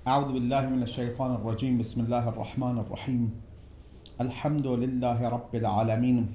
أعوذ بالله من الشيطان الرجيم. بسم الله الرحمن الرحيم. الحمد لله رب العالمين،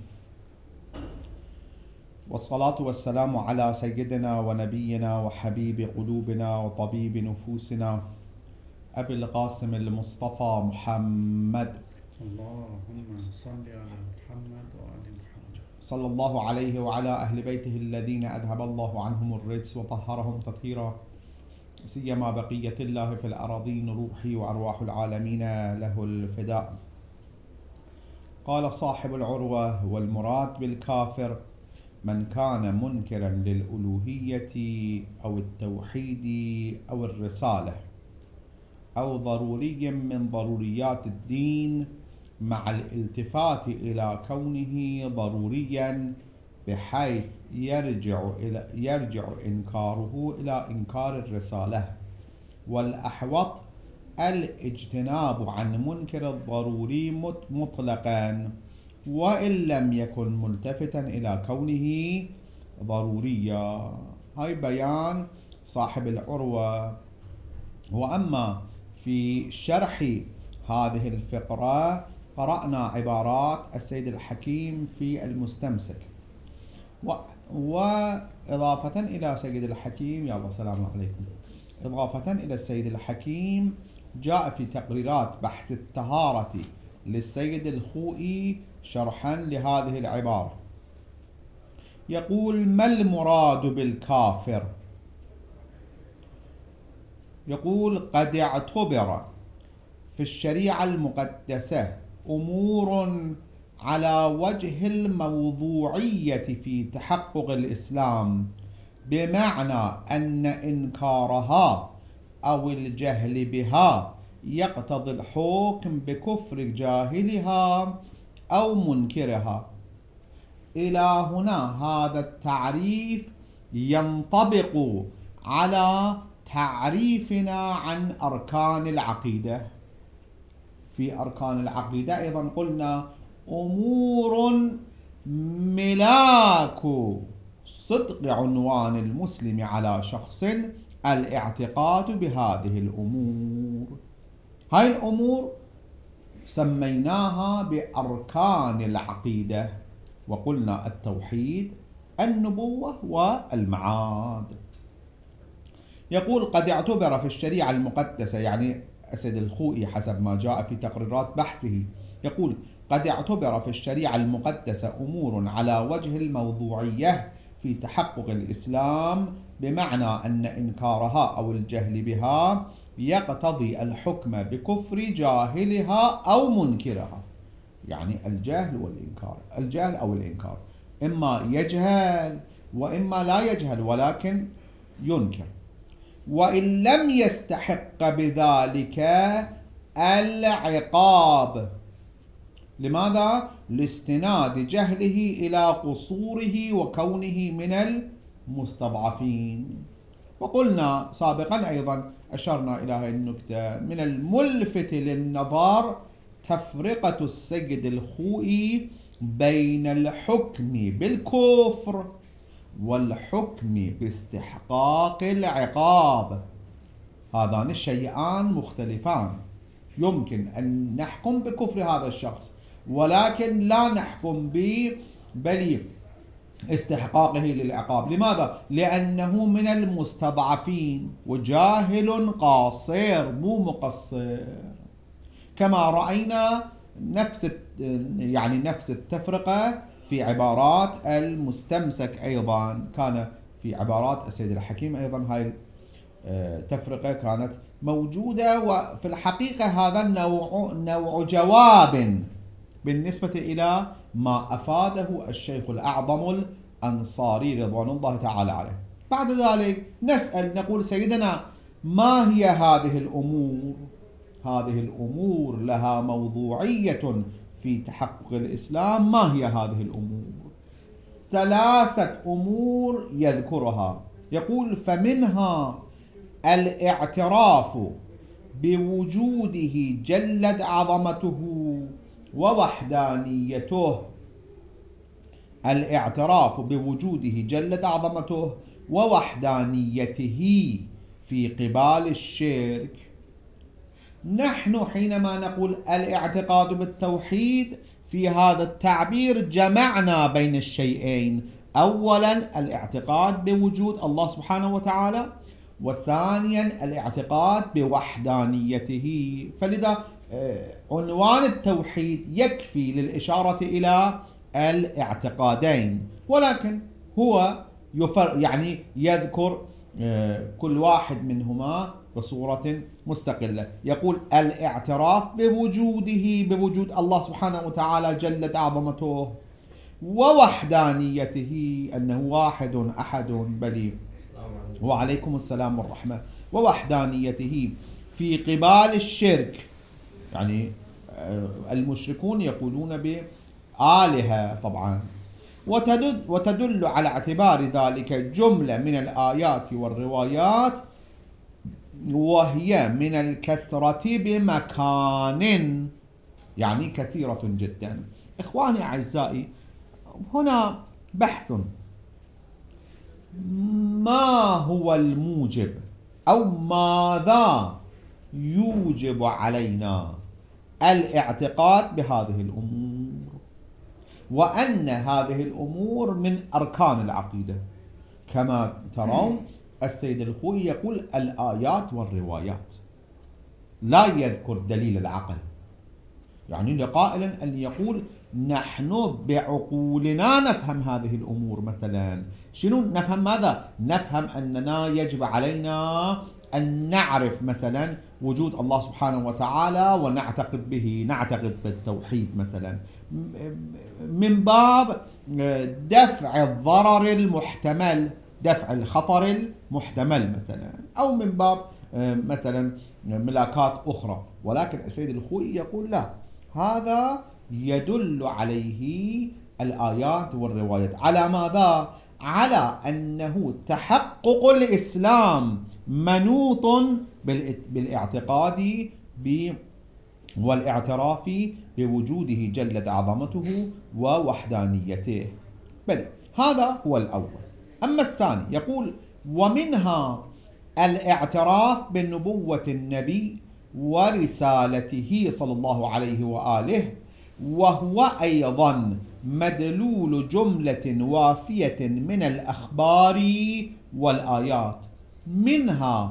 والصلاة والسلام على سيدنا ونبينا وحبيب قلوبنا وطبيب نفوسنا أبي القاسم المصطفى محمد، اللهم صل على محمد وآل محمد، صلى الله عليه وعلى أهل بيته الذين أذهب الله عنهم الرجس وطهرهم تطهيرا، سيما بقية الله في الأراضين، روحي وأرواح العالمين له الفداء. قال صاحب العروة: والمراد بالكافر من كان منكرا للألوهية أو التوحيد أو الرسالة أو ضروري من ضروريات الدين، مع الالتفات إلى كونه ضروريا بحيث يرجع إنكاره إلى إنكار الرسالة، والأحوط الاجتناب عن منكر الضروري مطلقا وإن لم يكن ملتفتا إلى كونه ضروريا. هاي بيان صاحب العروة. وأما في شرح هذه الفقرة قرأنا عبارات السيد الحكيم في المستمسك، وإضافة إلى سيد الحكيم، يا الله السلام عليكم، إضافة إلى السيد الحكيم جاء في تقريرات بحث الطهارة للسيد الخوئي شرحا لهذه العبارة. يقول: ما المراد بالكافر؟ يقول: قد اعتبر في الشريعة المقدسة أمور على وجه الموضوعية في تحقق الإسلام، بمعنى أن إنكارها أو الجهل بها يقتضي الحكم بكفر جاهلها أو منكرها. إلى هنا هذا التعريف ينطبق على تعريفنا عن أركان العقيدة. في أركان العقيدة أيضا قلنا أمور ملاك صدق عنوان المسلم على شخص الاعتقاد بهذه الأمور. هاي الأمور سميناها بأركان العقيدة، وقلنا التوحيد، النبوة، والمعاد. يقول: قد اعتبر في الشريعة المقدسة، يعني أسد الخوئي حسب ما جاء في تقريرات بحثه، يقول: قد اعتبر في الشريعة المقدسة أمور على وجه الموضوعية في تحقق الإسلام، بمعنى أن إنكارها أو الجهل بها يقتضي الحكم بكفر جاهلها أو منكرها. يعني الجهل والإنكار، الجهل أو الإنكار، إما يجهل وإما لا يجهل ولكن ينكر، وإن لم يستحق بذلك العقاب. لماذا؟ لاستناد جهله إلى قصوره وكونه من المستضعفين. وقلنا سابقا أيضا أشرنا إلى هذه النكتة: من الملفت للنظر تفرقة السيد الخوئي بين الحكم بالكفر والحكم باستحقاق العقاب. هذان الشيئان مختلفان. يمكن أن نحكم بكفر هذا الشخص ولكن لا نحكم بل استحقاقه للعقاب. لماذا؟ لأنه من المستضعفين وجاهل قاصر مو مقصر. كما رأينا نفس التفرقة في عبارات المستمسك. أيضا كان في عبارات السيد الحكيم أيضا هاي التفرقة كانت موجودة. وفي الحقيقة هذا نوع جواب بالنسبة إلى ما أفاده الشيخ الأعظم الأنصاري رضوان الله تعالى عليه. بعد ذلك نسأل نقول: سيدنا، ما هي هذه الأمور؟ هذه الأمور لها موضوعية في تحقق الإسلام. ما هي هذه الأمور؟ 3 أمور يذكرها. يقول: فمنها الاعتراف بوجوده جلت عظمته ووحدانيته. الاعتراف بوجوده جلت عظمته ووحدانيته في قبال الشرك نحن حينما نقول الاعتقاد بالتوحيد في هذا التعبير جمعنا بين الشيئين، أولا الاعتقاد بوجود الله سبحانه وتعالى، وثانيا الاعتقاد بوحدانيته. فلذا عنوان التوحيد يكفي للإشارة إلى الاعتقادين، ولكن هو يعني يذكر كل واحد منهما بصورة مستقلة. يقول الاعتراف بوجود الله سبحانه وتعالى جلت عظمته، ووحدانيته أنه واحد أحد بلي، وعليكم السلام والرحمة، ووحدانيته في قبال الشرك. يعني المشركون يقولون بآلهة طبعا، وتدل على اعتبار ذلك جملة من الآيات والروايات، وهي من الكثرة بمكان، يعني كثيرة جدا. إخواني أعزائي، هنا بحث: ما هو الموجب أو ماذا يوجب علينا الاعتقاد بهذه الأمور، وأن هذه الأمور من أركان العقيدة. كما ترون السيد الخوئي يقول الآيات والروايات، لا يذكر دليل العقل. يعني لقائل أن يقول نحن بعقولنا نفهم هذه الأمور. مثلا شنو نفهم؟ ماذا نفهم؟ أننا يجب علينا أن نعرف مثلا وجود الله سبحانه وتعالى ونعتقد به، نعتقد بالتوحيد مثلا، من باب دفع الضرر المحتمل، دفع الخطر المحتمل مثلا، أو من باب مثلا ملاكات أخرى. ولكن السيد الخوئي يقول لا، هذا يدل عليه الآيات والروايات. على ماذا؟ على أنه تحقق الإسلام منوط بالاعتقاد والاعتراف بوجوده جلت عظمته ووحدانيته. بل هذا هو الأول. أما الثاني يقول ومنها الاعتراف بنبوة النبي ورسالته صلى الله عليه وآله، وهو أيضا مدلول جملة وافية من الأخبار والآيات، منها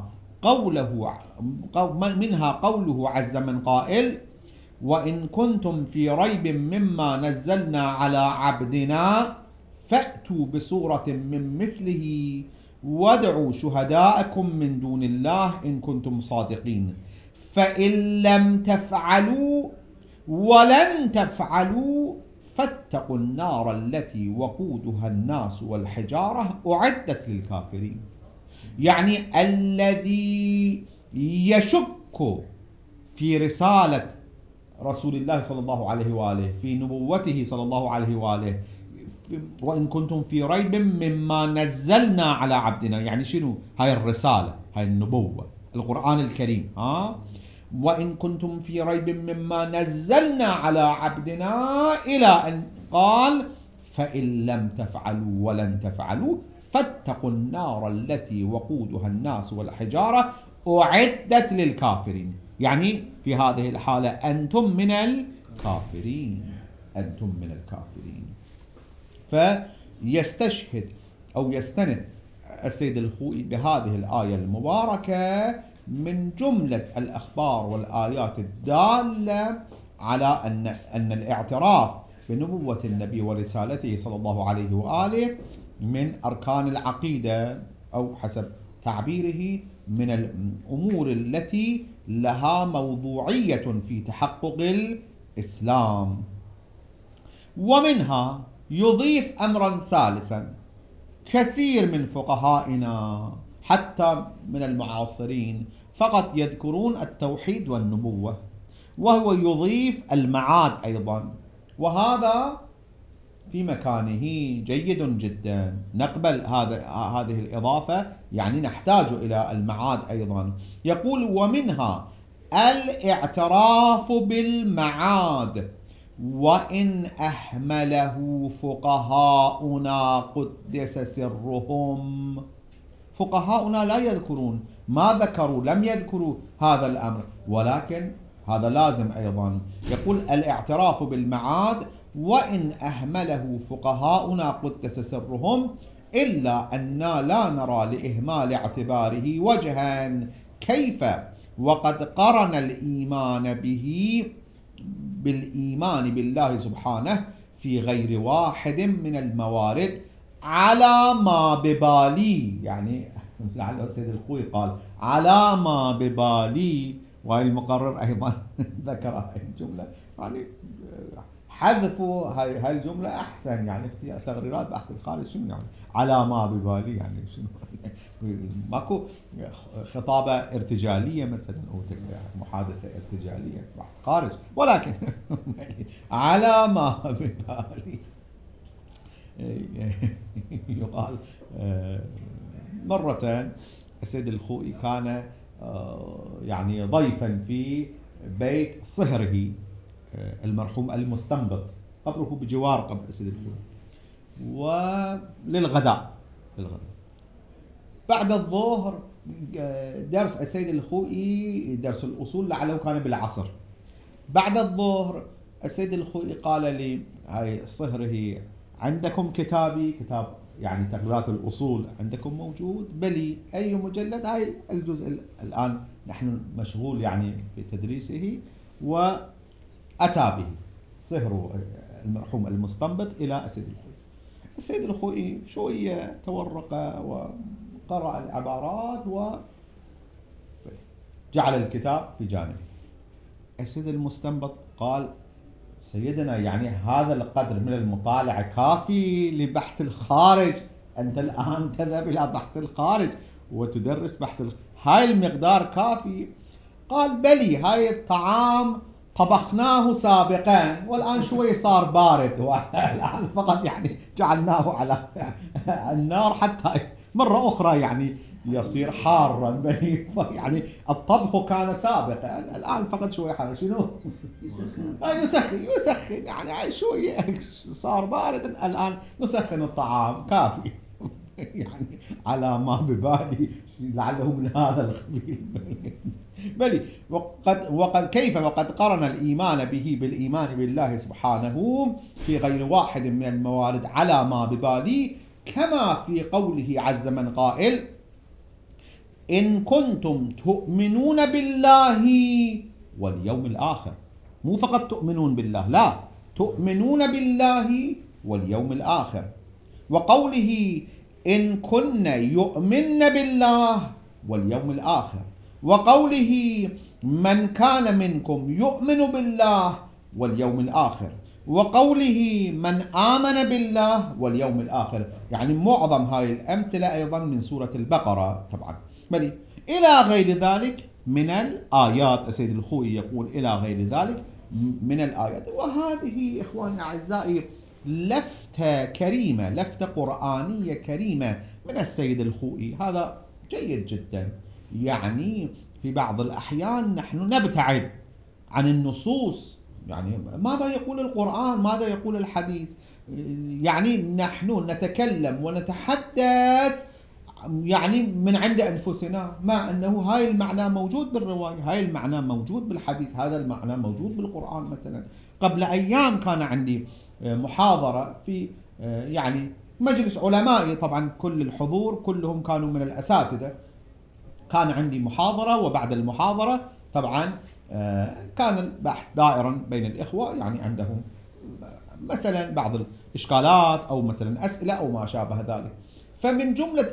قوله عز من قائل: وإن كنتم في ريب مما نزلنا على عبدنا فأتوا بسورة من مثله وادعوا شهداءكم من دون الله إن كنتم صادقين، فإن لم تفعلوا ولن تفعلوا فاتقوا النار التي وقودها الناس والحجارة أعدت للكافرين. يعني الذي يشك في رسالة رسول الله صلى الله عليه وآله، في نبوته صلى الله عليه وآله، وإن كنتم في ريب مما نزلنا على عبدنا، يعني شنو هاي الرسالة، هاي النبوة، القرآن الكريم. وإن كنتم في ريب مما نزلنا على عبدنا، إلى أن قال فإن لم تفعلوا ولن تفعلوا فاتقوا النار التي وقودها الناس والحجارة أعدت للكافرين. يعني في هذه الحالة أنتم من الكافرين، أنتم من الكافرين. فيستشهد أو يستند السيد الخوئي بهذه الآية المباركة من جملة الأخبار والآيات الدالة على أن الاعتراف بنبوة النبي ورسالته صلى الله عليه وآله من أركان العقيدة، أو حسب تعبيره من الأمور التي لها موضوعية في تحقق الإسلام. ومنها يضيف أمرا ثالثا: كثير من فقهائنا حتى من المعاصرين فقط يذكرون التوحيد والنبوة، وهو يضيف المعاد أيضا، وهذا في مكانه جيد جدا، نقبل هذه الإضافة، يعني نحتاج إلى المعاد أيضا. يقول ومنها الاعتراف بالمعاد، وإن أهمله فقهاؤنا قدس سرهم. فقهاؤنا لا يذكرون ما ذكروا لم يذكروا هذا الأمر، ولكن هذا لازم أيضا. يقول الاعتراف بالمعاد وإن أهمله فقهاؤنا قدس سرهم إلا أننا لا نرى لإهمال اعتباره وجها. كيف وقد قرن الإيمان به بالإيمان بالله سبحانه في غير واحد من الموارد على ما ببالي، يعني لعل السيد الخوي قال على ما ببالي، والمقرر أيضا ذكر هذه الجملة، يعني حذف هاي الجملة أحسن، يعني في تغريرات بحث الخارج شنو يعني على ما ببالي، يعني شنو ماكو خطابة ارتجالية مثلا أو محادثة ارتجالية بحث خارج، ولكن على ما ببالي. يقال مرة السيد الخوئي كان يعني ضيفا في بيت صهره المرحوم المستنبط، قبره بجوار قبر السيد الخوئي، وللغداء بعد الظهر درس السيد الخوئي درس الأصول لعله كان بالعصر. بعد الظهر السيد الخوئي قال لي هاي صهره عندكم كتابي، كتاب يعني تقريرات الأصول عندكم موجود؟ بلي. أي مجلد؟ هاي الجزء الآن نحن مشغول يعني بتدريسه. وأتى به صهره المرحوم المستنبط إلى السيد الخوئي. السيد الخوئي شوية تورق وقرأ العبارات وجعل الكتاب في جانب. السيد المستنبط قال سيدنا يعني هذا القدر من المطالعة كافي لبحث الخارج، أنت الآن تذهب إلى بحث الخارج وتدرس هاي المقدار كافي؟ قال بلي، هاي الطعام طبخناه سابقا والآن شوي صار بارد والآن فقط يعني جعلناه على النار حتى مرة أخرى يعني يصير حارا بلي، يعني الطبخ كان سابقا الآن فقط شوي حار. شنو؟ يسخن يعني شوي صار بارد الآن نسخن الطعام كافي. يعني على ما ببالي لعله من هذا القبيل. بلي وقد كيف وقد قرن الإيمان به بالإيمان بالله سبحانه في غير واحد من الموارد على ما ببالي، كما في قوله عز من قائل إن كنتم تؤمنون بالله واليوم الآخر. مو فقط تؤمنون بالله، لا، تؤمنون بالله واليوم الآخر. وقوله إن كن يؤمن بالله واليوم الآخر. وقوله من كان منكم يؤمن بالله واليوم الآخر. وقوله من آمن بالله واليوم الآخر. يعني معظم هاي الأمثلة أيضا من سورة البقرة طبعا. بلي إلى غير ذلك من الآيات. السيد الخوئي يقول إلى غير ذلك من الآيات. وهذه إخواني أعزائي لفتة كريمة، لفتة قرآنية كريمة من السيد الخوئي، هذا جيد جدا. يعني في بعض الأحيان نحن نبتعد عن النصوص، يعني ماذا يقول القرآن، ماذا يقول الحديث، يعني نحن نتكلم ونتحدث يعني من عند أنفسنا، مع أنه هاي المعنى موجود بالرواية، هاي المعنى موجود بالحديث، هذا المعنى موجود بالقرآن. مثلا قبل أيام كان عندي محاضرة في يعني مجلس علمائي، طبعا كل الحضور كلهم كانوا من الأساتذة. كان عندي محاضرة، وبعد المحاضرة طبعا كان البحث دائرا بين الإخوة، يعني عندهم مثلا بعض الإشكالات أو مثلا أسئلة أو ما شابه ذلك. فمن جملة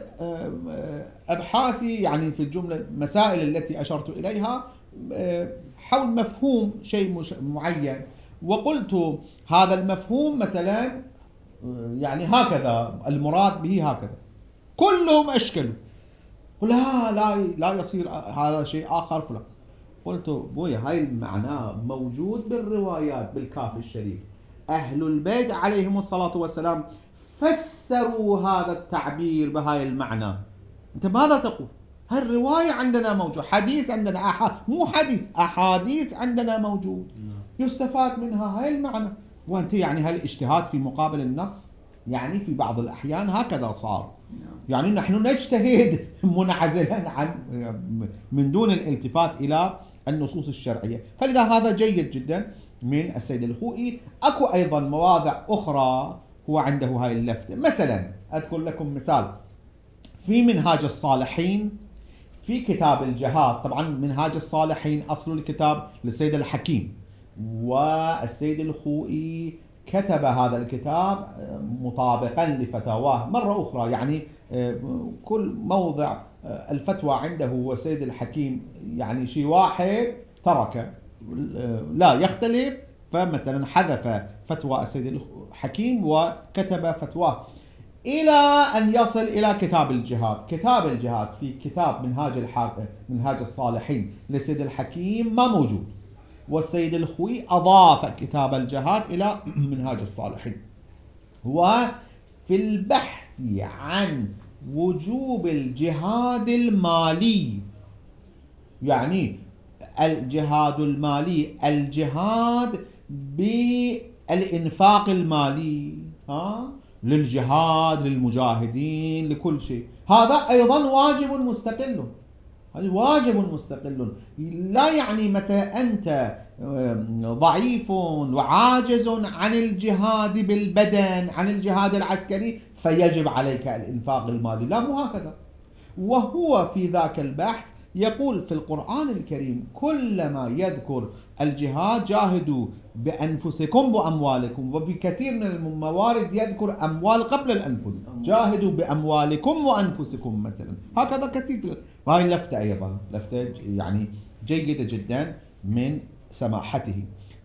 أبحاثي يعني في الجملة مسائل التي أشرت إليها حول مفهوم شيء معين، وقلت هذا المفهوم مثلا يعني هكذا، المراد به هكذا. كلهم أشكلوا، قل لا يصير هذا شيء آخر فلان. قلت بويا هاي المعنى موجود بالروايات بالكافي الشريف، أهل البيت عليهم الصلاة والسلام فسروا هذا التعبير بهاي المعنى. أنت ماذا تقول؟ هاي الرواية عندنا موجود، حديث عندنا مو حديث، أحاديث عندنا موجود يستفاد منها هاي المعنى. وأنت يعني هاي الاجتهاد في مقابل النص، يعني في بعض الأحيان هكذا صار. يعني نحن نجتهد منعزلا عن من دون الالتفات إلى النصوص الشرعية. فلذا هذا جيد جدا من السيد الخوئي. أكو أيضا مواضع أخرى هو عنده هاي اللفتة. مثلا أذكر لكم مثال في منهاج الصالحين في كتاب الجهاد. طبعا منهاج الصالحين أصل الكتاب للسيد الحكيم، والسيد الخوئي كتب هذا الكتاب مطابقا لفتاواه مرة أخرى. يعني كل موضع الفتوى عنده هو السيد الحكيم يعني شيء واحد ترك لا يختلف، فمثلا حذف فتوى السيد الحكيم وكتب فتواه إلى أن يصل إلى كتاب الجهاد. كتاب الجهاد في كتاب منهاج الصالحين للسيد الحكيم ما موجود، والسيد الخوئي أضاف كتاب الجهاد إلى منهاج الصالحين. وفي البحث عن وجوب الجهاد المالي، يعني الجهاد المالي، الجهاد بالإنفاق المالي للجهاد للمجاهدين لكل شيء، هذا أيضا واجب مستقل. هذا واجب مستقل. لا يعني متى أنت ضعيف وعاجز عن الجهاد بالبدن عن الجهاد العسكري فيجب عليك الإنفاق المالي، لا مو هكذا. وهو في ذاك البحث يقول في القرآن الكريم كلما يذكر الجهاد جاهدوا بأنفسكم وأموالكم، وفي كثير من الموارد يذكر أموال قبل الأنفس، جاهدوا بأموالكم وأنفسكم مثلا، هكذا كثير. وهي لفتة أيضا لفتة يعني جيدة جدا من سماحته.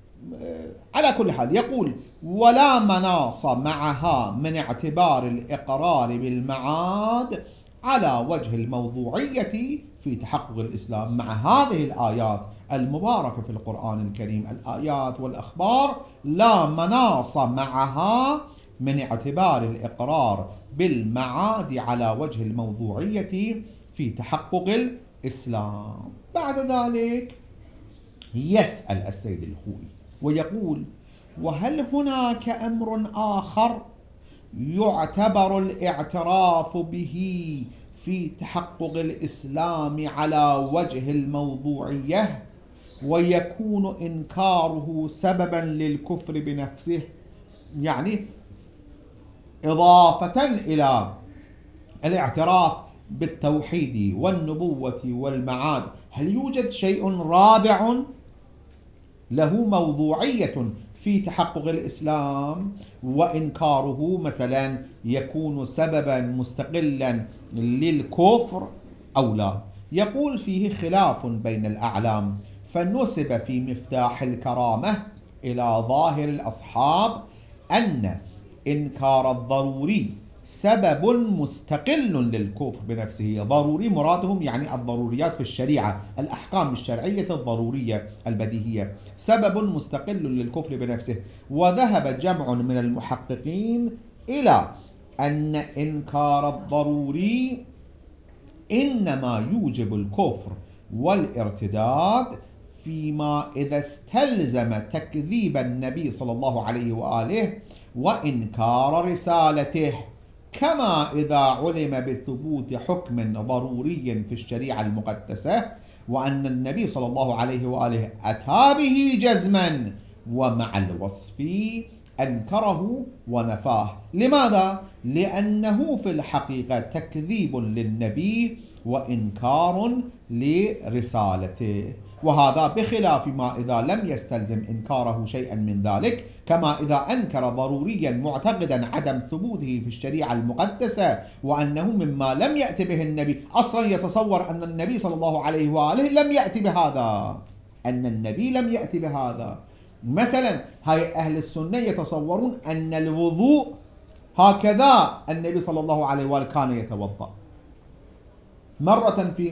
على كل حال يقول ولا مناص معها من اعتبار الإقرار بالمعاد على وجه الموضوعية في تحقق الإسلام. مع هذه الآيات المباركة في القرآن الكريم، الآيات والأخبار، لا مناص معها من اعتبار الإقرار بالمعاد على وجه الموضوعية في تحقق الإسلام. بعد ذلك يسأل السيد الخوئي ويقول وهل هناك أمر آخر يعتبر الاعتراف به في تحقق الإسلام على وجه الموضوعية ويكون إنكاره سببا للكفر بنفسه؟ يعني إضافة إلى الاعتراف بالتوحيد والنبوة والمعاد، هل يوجد شيء رابع له موضوعية في تحقق الإسلام وإنكاره مثلا يكون سببا مستقلا للكفر أو لا؟ يقول فيه خلاف بين الأعلام، فنسب في مفتاح الكرامة إلى ظاهر الأصحاب أن إنكار الضروري سبب مستقل للكفر بنفسه. ضروري مرادهم يعني الضروريات في الشريعة، الأحكام الشرعية الضرورية البديهية، سبب مستقل للكفر بنفسه. وذهب جمع من المحققين إلى أن إنكار الضروري إنما يوجب الكفر والارتداد فيما إذا استلزم تكذيب النبي صلى الله عليه وآله وإنكار رسالته، كما إذا علم بثبوت حكم ضروري في الشريعة المقدسة وأن النبي صلى الله عليه وآله أتى به جزما ومع الوصف أنكره ونفاه. لماذا؟ لأنه في الحقيقة تكذيب للنبي وإنكار لرسالته، وهذا بخلاف ما إذا لم يستلزم إنكاره شيئا من ذلك، كما إذا أنكر ضروريا معتقدا عدم ثبوته في الشريعة المقدسة وأنه مما لم يأتي به النبي، أصلا يتصور أن النبي صلى الله عليه وآله لم يأتي بهذا، أن النبي لم يأتي بهذا. مثلا هاي أهل السنة يتصورون أن الوضوء هكذا النبي صلى الله عليه وآله كان يتوضأ. مرة في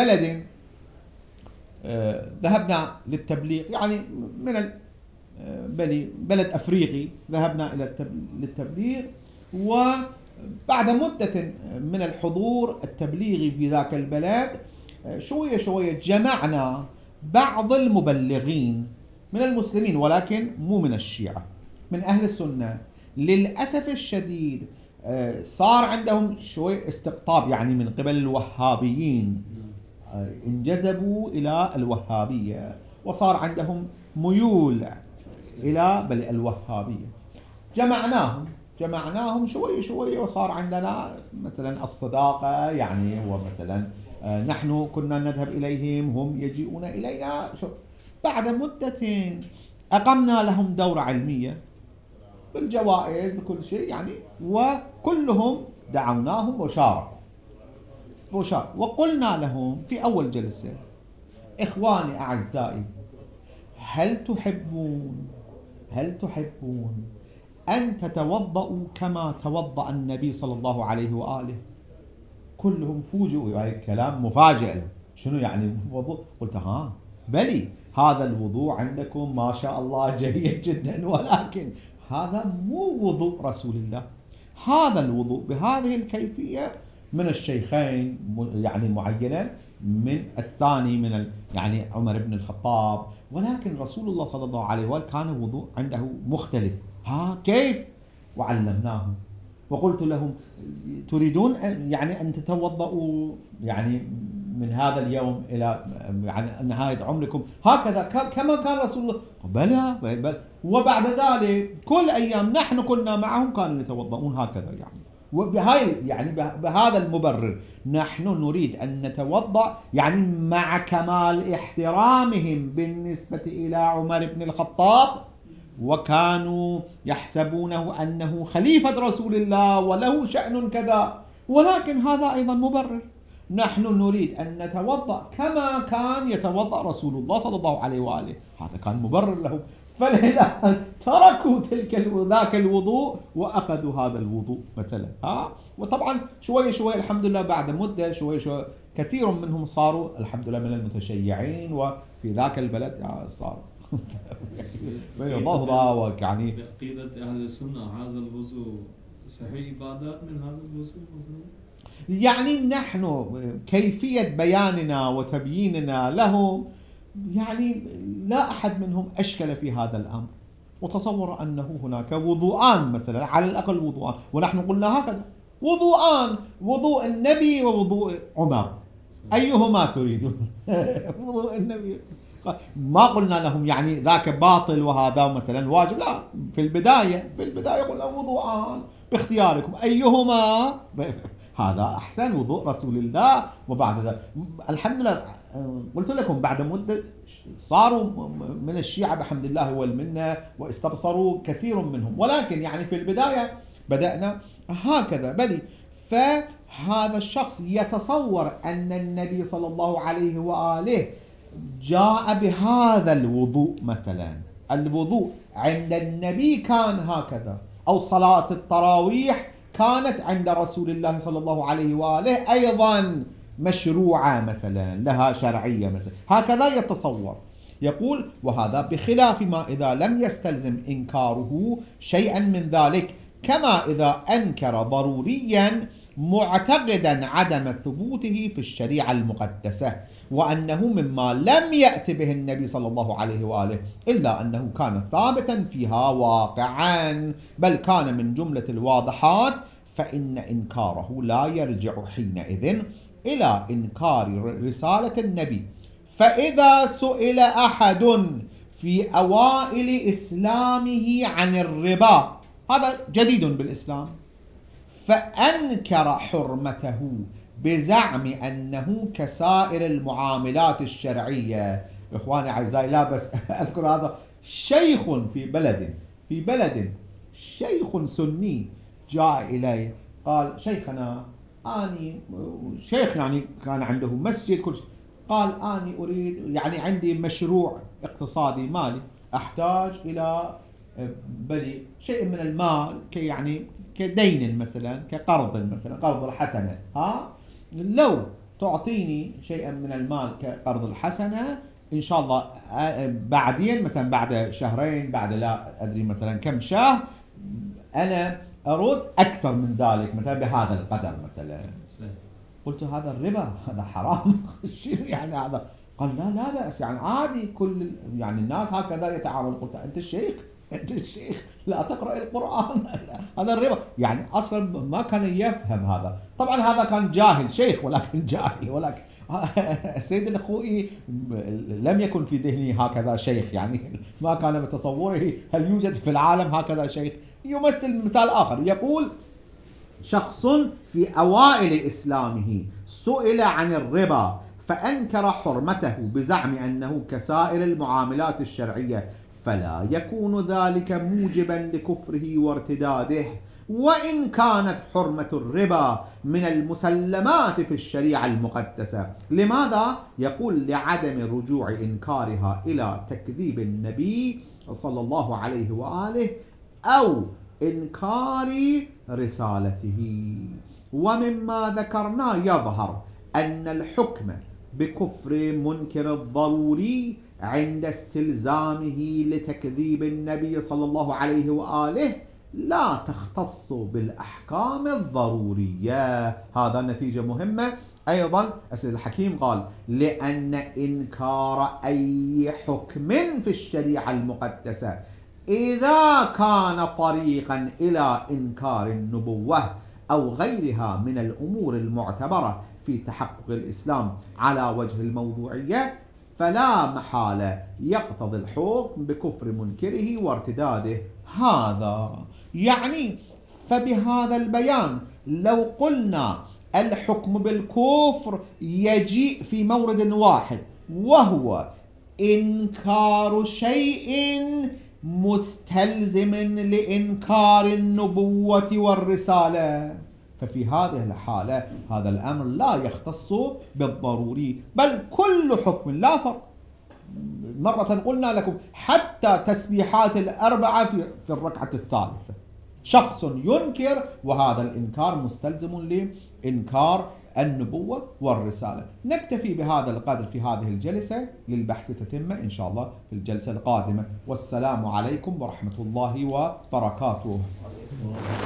ذهبنا للتبليغ، يعني من بلد أفريقي ذهبنا إلى للتبليغ، وبعد مدة من الحضور التبليغي في ذاك البلد شوية شوية جمعنا بعض المبلغين من المسلمين ولكن مو من الشيعة، من أهل السنة. للأسف الشديد صار عندهم شوي استقطاب يعني من قبل الوهابيين، انجذبوا إلى الوهابية وصار عندهم ميول إلى الوهابية. جمعناهم شوي شوي وصار عندنا مثلا الصداقة، يعني ومثلا نحن كنا نذهب إليهم، هم يجيئون إلينا. بعد مدة أقمنا لهم دورة علمية بالجوائز بكل شيء يعني، وكلهم دعوناهم وقلنا لهم في أول جلسة: إخواني أعزائي، هل تحبون أن تتوضأوا كما توضأ النبي صلى الله عليه وآله؟ كلهم فوجئوا، يعني كلام مفاجئ، شنو يعني وضوء؟ قلت بلي هذا الوضوء عندكم ما شاء الله جيد جدا، ولكن هذا مو وضوء رسول الله. هذا الوضوء بهذه الكيفية من الشيخين يعني معينة، من الثاني من يعني عمر بن الخطاب، ولكن رسول الله صلى الله عليه وآله كان الوضوء عنده مختلف. كيف؟ وعلمناهم وقلت لهم: تريدون يعني أن تتوضأوا يعني من هذا اليوم إلى يعني نهاية عمركم هكذا كما كان رسول الله؟ بلى. وبعد ذلك كل أيام نحن كنا معهم كانوا يتوضؤون هكذا يعني. بهذا المبرر نحن نريد أن نتوضأ يعني مع كمال احترامهم بالنسبة إلى عمر بن الخطاب، وكانوا يحسبونه أنه خليفة رسول الله وله شأن كذا، ولكن هذا أيضا مبرر. نحن نريد أن نتوضأ كما كان يتوضأ رسول الله صلى الله عليه وآله، هذا كان مبرر له. فلذا تركوا ذاك الوضوء وأخذوا هذا الوضوء مثلا. وطبعا شوي الحمد لله بعد مدة شوي كثير منهم صاروا الحمد لله من المتشيعين، وفي ذاك البلد صاروا ظهره يعني بعقيدة أهل السنة. هذا الوضوء صحيح عبادات من هذا الوضوء يعني نحن كيفية بياننا وتبييننا لهم يعني لا أحد منهم أشكل في هذا الأمر، وتصور أنه هناك وضوءان مثلا، على الأقل وضوءان، ونحن قلنا هكذا: وضوءان، وضوء النبي ووضوء عمر، أيهما تريدون؟ وضوء النبي. ما قلنا لهم يعني ذاك باطل وهذا مثلا واجب، لا. في البداية قلنا وضوءان باختياركم أيهما هذا أحسن، وضوء رسول الله. وبعد ذلك الحمد لله قلت لكم بعد مدة صاروا من الشيعة بحمد الله والمنة، واستبصروا كثير منهم، ولكن يعني في البداية بدأنا هكذا بلي. فهذا الشخص يتصور أن النبي صلى الله عليه وآله جاء بهذا الوضوء مثلا، الوضوء عند النبي كان هكذا، أو صلاة التراويح كانت عند رسول الله صلى الله عليه وآله أيضا مشروعة مثلا، لها شرعية مثلا، هكذا يتصور. يقول: وهذا بخلاف ما إذا لم يستلزم إنكاره شيئا من ذلك، كما إذا أنكر ضروريا معتقدا عدم ثبوته في الشريعة المقدسة، وأنه مما لم يأت به النبي صلى الله عليه وآله، إلا أنه كان ثابتا فيها واقعا، بل كان من جملة الواضحات، فإن إنكاره لا يرجع حينئذ إلى إنكار رسالة النبي. فإذا سئل أحد في أوائل إسلامه عن الربا، هذا جديد بالإسلام، فأنكر حرمته بزعم أنه كسائر المعاملات الشرعية. إخواني أعزائي، لا بس أذكر هذا شيخ في بلد شيخ سني جاء إلي قال: شيخنا، أني شيخ يعني كان عنده مسجد كل شيء، قال: أني أريد يعني عندي مشروع اقتصادي مالي، أحتاج إلى بدي شيء من المال يعني كدين مثلا، كقرض مثلا، قرض الحسنة. لو تعطيني شيئا من المال كقرض الحسنة إن شاء الله بعدين مثلا بعد شهرين، بعد لا أدري مثلا كم شهر، أنا أرد أكثر من ذلك مثلا بهذا القدر مثلا. قلت: هذا الربا، هذا حرام. يعني هذا؟ قال: لا بأس، يعني عادي، كل يعني الناس هكذا يتعامل. قلت: أنت الشيخ أنت الشيخ لا تقرأ القرآن. هذا الربا يعني أصلا ما كان يفهم هذا. طبعا هذا كان جاهل شيخ ولكن جاهل، ولكن سيد الخوئي لم يكن في ذهنه هكذا شيخ، يعني ما كان بتصوره هل يوجد في العالم هكذا شيخ. يمثل مثال آخر، يقول شخص في أوائل إسلامه سئل عن الربا فأنكر حرمته بزعم أنه كسائر المعاملات الشرعية، فلا يكون ذلك موجبا لكفره وارتداده، وإن كانت حرمة الربا من المسلمات في الشريعة المقدسة. لماذا؟ يقول لعدم رجوع إنكارها إلى تكذيب النبي صلى الله عليه وآله أو إنكار رسالته. ومما ذكرنا يظهر أن الحكم بكفر منكر الضروري عند استلزامه لتكذيب النبي صلى الله عليه وآله لا تختص بالأحكام الضرورية. هذا نتيجة مهمة أيضا. السيد الحكيم قال لأن إنكار أي حكم في الشريعة المقدسة إذا كان طريقا إلى إنكار النبوة أو غيرها من الأمور المعتبرة في تحقق الإسلام على وجه الموضوعية، فلا محالة يقتضي الحكم بكفر منكره وارتداده. هذا يعني فبهذا البيان لو قلنا الحكم بالكفر يجيء في مورد واحد، وهو إنكار شيء مستلزم لإنكار النبوة والرسالة، ففي هذه الحالة هذا الأمر لا يختص بالضروري، بل كل حكم لا فرق. مرة قلنا لكم حتى تسبيحات الأربعة في الركعة الثالثة شخص ينكر، وهذا الإنكار مستلزم لإنكار النبوة والرسالة. نكتفي بهذا القدر في هذه الجلسة، للبحث تتم إن شاء الله في الجلسة القادمة. والسلام عليكم ورحمة الله وبركاته.